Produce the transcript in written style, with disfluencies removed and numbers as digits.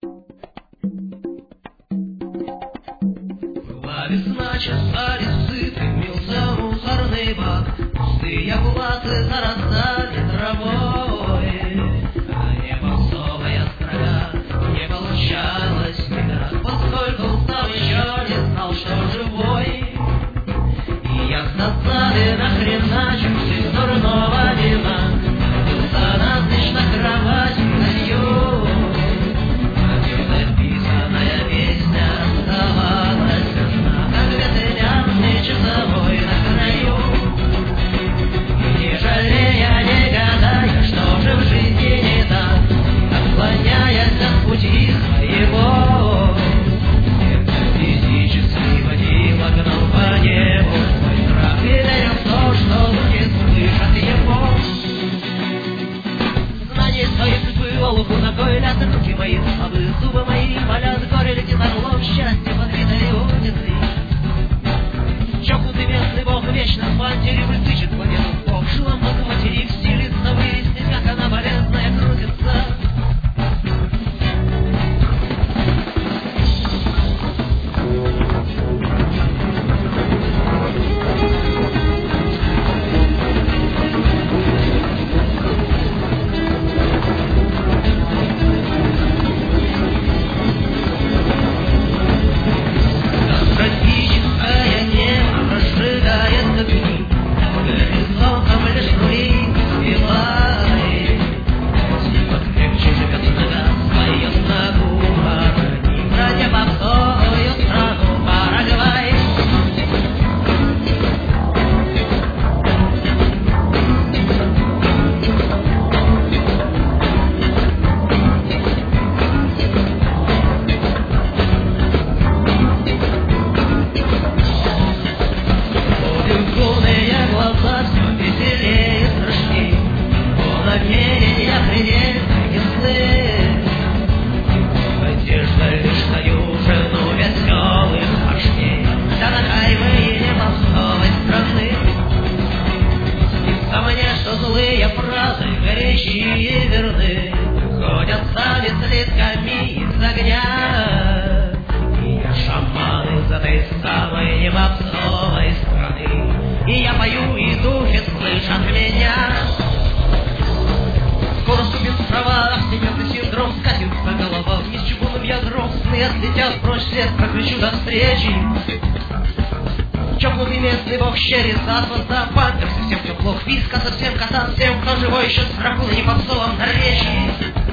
Была весна, чесали псы, дымился мусорный бак, пустые булаты зарастали травой, а не попсовая строга не получалось никак, поскольку устав еще не знал, что живой. И я с досады нахреначу из дурного вина забылся насыщ на кровать ночью. Написанная песня оставалась одна, как ветряный часовой на краю. И не жалея, не гадая, что же в жизни не так, отклоняясь от пути своего, сердце физически водило, гнал по небу свой страх и верил в то, что звуки слышат его. Знание своей судьбы, олуху ногой лязг, руки мои слабые, зубы мои болят, горе летит орлом, счастье подвитой улицы. Чокнутый местный бог вечно в пантере присыщет планету Бог, шилом от материк стелится, выяснить, как она болезная крутится. Злые фразы, горячие верны, ходят с литками из огня. И я шаман из этой самой непопсовой страны, и я пою, и духи слышат меня. Скоро ступит трава, всемирный синдром скатится голова вниз чугунным ядром, сны отлетят прочь, свет прокричу до встречи. Чокнутый местный бог щерится от воздопад, всем, кто плох, виска совсем кота, всем, кто живой еще с драконом и попсовом наречии.